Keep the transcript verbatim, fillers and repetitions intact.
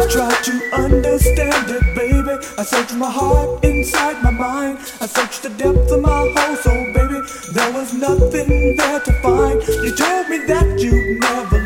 tried to understand it, baby. I searched my heart inside my mind. I searched the depths of my whole soul, baby. There was nothing there to find. You told me that you'd never